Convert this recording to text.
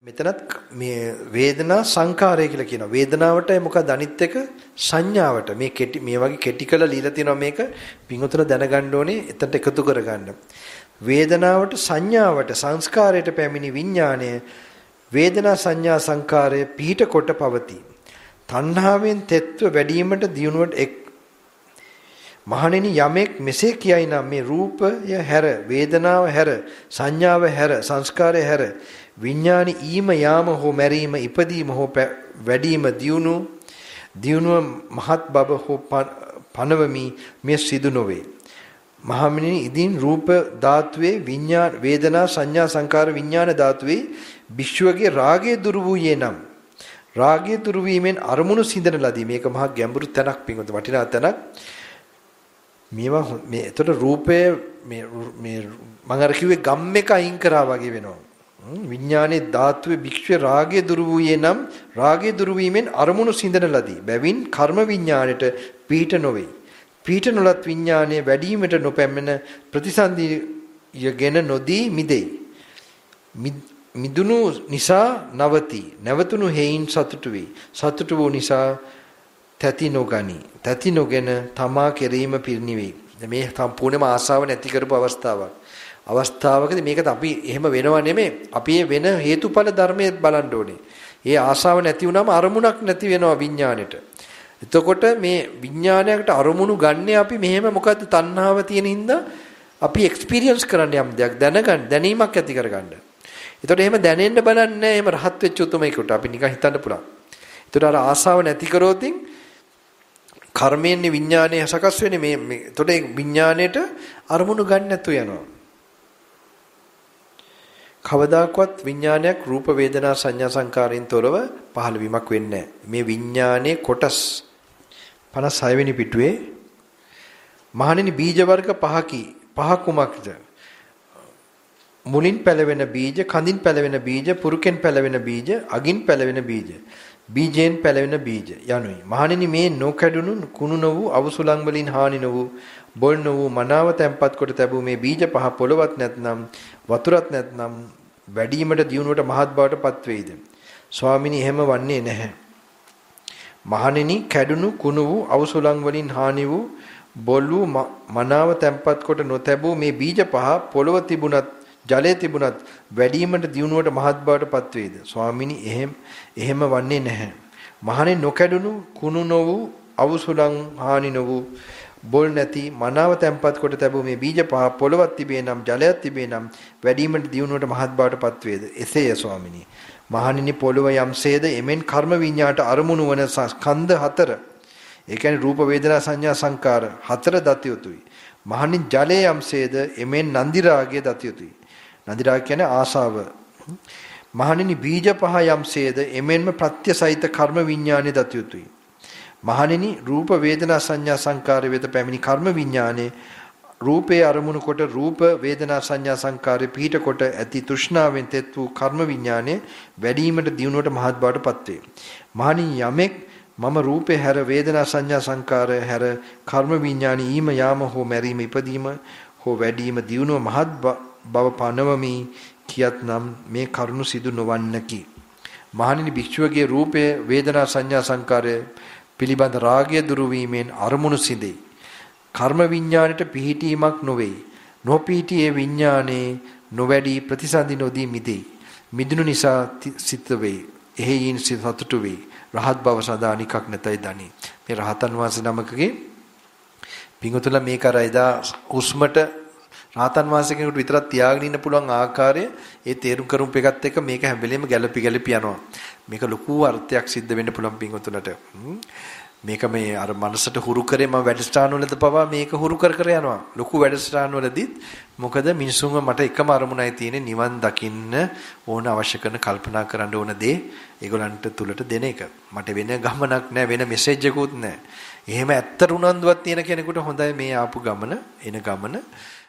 මෙතනත් මේ වේදනා සංකාරය කියලා කියනවා. වේදනාවට මොකද අනිත් එක සංඥාවට මේ කෙටි මේ වගේ කෙටි කළ লীලා තියෙනවා මේක පිංගුතුන දැනගන්න ඕනේ එතනට එකතු කරගන්න. වේදනාවට සංඥාවට සංස්කාරයට පැමිණි විඥාණය වේදනා සංඥා සංකාරය පිහිට කොට පවතී. තණ්හාවෙන් තෙත්ව වැඩිවීමට දියුණුවට එක් මහණෙනි යමෙක් මෙසේ කියයි නම් මේ රූපය හැර වේදනාව හැර සංඥාව හැර සංස්කාරය හැර විඥානි ඊම යාම හෝ මැරීම ඉපදීම හෝ වැඩිම දියුණුව මහත් බව හෝ පනවමි මේ සිදු නොවේ. මහණෙනි ඉදින් රූප ධාතුවේ විඥාන වේදනා සංඥා සංකාර විඥාන ධාතුවේ විශ්වගේ රාගය දුරු වූයේ නම් රාගය දුරු වීමෙන් අරමුණු සිඳන ලදී. මේක මහා ගැඹුරු තැනක් පිංගුත වටිනා තැනක්. මේවා මේ එතකොට රූපය මේ මම අර කිව්වේ ගම් එක අයින් කරා වගේ වෙනවා. විඥානයේ ධාතුවේ භික්ෂුවේ රාගය දුරු වූයේ නම් රාගය දුරු වීමෙන් අරමුණු සිඳන ලදී. බැවින් කර්ම විඥාණයට පීඨ නොවේ. පීඨ නොලත් විඥානයේ වැඩිවීමට නොපැමිණ ප්‍රතිසන්දියගෙන නොදී මිදෙයි. මිදුණු නිසා නවති. නැවතුණු හේයින් සතුටු වේ. සතුටු වූ නිසා තැති නොගනි. තැති නොගෙන තමා කෙරීම පිරිනිවේ. මේ සම්පූර්ණම ආසාව නැති කරපු අවස්ථාවක්. අවස්ථාවකදී මේකත් අපි එහෙම වෙනව නෙමෙයි. අපි වෙන හේතුඵල ධර්මයේ බලන්න ඕනේ. ඒ ආසාව නැති වුණාම අරමුණක් නැති වෙනවා විඥාණයට. එතකොට මේ විඥානයකට අරමුණු ගන්නේ අපි මෙහෙම මොකද්ද තණ්හාව තියෙන හින්දා අපි එක්ස්පීරියන්ස් කරන්න යම් දෙයක් දැනීමක් ඇති කරගන්න. එතකොට එහෙම දැනෙන්න බලන්නේ එහෙම රහත් වෙච්ච උතුමෙකුට අපි නිකන් හිතන්න පුළුවන්. එතකොට අර ආසාව නැති කරොතින් කර්මයෙන් විඥානය සකස් වෙන්නේ මේ එතකොට ඒ විඥාණයට අරමුණු ගන්න නැතු යනවා. කවදාකවත් විඥානයක් රූප වේදනා සංඥා සංකාරයෙන් තොරව පහළ වීමක් වෙන්නේ නැහැ. මේ විඥානයේ කොටස් 56 වෙනි පිටුවේ මහණෙනි බීජ වර්ග පහ කුමක්ද? මුලින් පැලවෙන බීජ, කඳින් පැලවෙන බීජ, පුරුකෙන් පැලවෙන බීජ, අගින් පැලවෙන බීජ, බීජයෙන් පැලවෙන බීජ යනුයි. මහණෙනි මේ නොකැඩුණු කුණු නො වූ අවසුලං වලින් හානි නො වූ බොල් නො වූ මනාව තැම්පත් කොට තැබූ මේ බීජ පහ පොළවත් නැත්නම් වතුරත් නැත්නම් වැඩිවීමට දියුණුවට මහත් බවට පත් වේද? ස්වාමිනී එහෙම වන්නේ නැහැ. මහණෙනි කැඩුණු කුණු වූ අවසුලං වලින් හානි වූ බොල් වූ මනාව තැම්පත් කොට නොතැබූ මේ බීජ පහ පොළව තිබුණත් ජලයේ තිබුණත් වැඩිවීමට දියුණුවට මහත් බවට පත් වේද? ස්වාමිනී එහෙම වන්නේ නැහැ. මහණෙනි නොකැඩුණු කුණු නො වූ අවසුලං හානි නො වූ බොල් නැති මනාව තැම්පත් කොට තැබූ මේ බීජ පහ පොළවක් තිබේ නම් ජලයක් තිබේ නම් වැඩිවීමට දියුණුවට මහත් බවට පත් වේද? එසේය ස්වාමිනී. මහණෙනි පොළව යම්සේද එමෙන් කර්ම විඤ්ඤාට අරමුණු වන ස්කන්ධ හතර. ඒ කියන්නේ රූප වේදනා සංඥා සංකාර හතර දත යුතුයි. මහණෙනි ජලය යම්සේද එමෙන් නන්දි රාගය දත යුතුයි. නන්දි රාගය කියන්නේ ආසාව. මහණෙනි බීජ පහ යම්සේද එමෙන්ම ප්‍රත්‍යසහිත කර්ම විඤ්ඤාණය දත යුතුයි. මහණෙනි රූප වේදනා සංඥා සංකාර වෙත පැමිණි කර්ම විඥානේ රූපේ අරමුණු කොට රූප වේදනා සංඥා සංකාරේ පිහිට කොට ඇති තෘෂ්ණාවෙන් තෙත් වූ කර්ම විඥානේ වැඩිවීමට දියුණුවට මහත් බවට පත් වේ. මහණෙනි යමෙක් මම රූපේ හැර වේදනා සංඥා සංකාරය හැර කර්ම විඥානී ඊම යාම හෝ මැරීම ඉපදීම හෝ වැඩිවීම දියුණුව මහත් බව පනවමි කියත්නම් මේ කරුණු සිදු නොවන්නකි. මහණෙනි භික්ෂුවගේ රූපේ වේදනා සංඥා සංකාරය පිළිබඳ රාගය දුරු වීමෙන් අරමුණු සිඳේ. කර්ම විඥාණයට පිහිටීමක් නොවේ. නොපිහිටි ඒ විඥානේ නොවැඩි ප්‍රතිසන්දි නොදී මිදේ. මිදුණු නිසා සිත වේ. එහෙයින් සතුටු වේ. රහත් බව සදා නිකක් නැතයි දනි. මේ රහතන් වහන්සේ නමකගේ පිංගුතුල මේක අර එදා හුස්මට රහතන් වහන්සේ කෙනෙකුට විතරක් තියාගෙන ඉන්න පුළුවන් ආකාරය ඒ තේරුම් කරුම් එකත් එක්ක මේක හැම වෙලෙම ගැළපි යනවා. මේක ලොකු අර්ථයක් සිද්ධ වෙන්න පුළුවන් පිංගුතුලට. මේක මේ අර මනසට හුරු කරේ මම වැඩසටහන වලද පවා මේක හුරු කර යනවා. ලොකු වැඩසටහන වලදීත් මොකද මිනිසුන්ව මට එකම අරමුණයි තියෙන්නේ නිවන් දකින්න ඕන අවශ්‍ය කරන කල්පනා කරන්න ඕන දේ ඒගොල්ලන්ට තුලට දෙන එක. මට වෙන ගමනක් නැහැ වෙන මෙසේජ් එකකුත් නැහැ. එහෙම ඇත්තට උනන්දුවක් තියෙන කෙනෙකුට හොඳයි මේ ආපු ගමන එන ගමන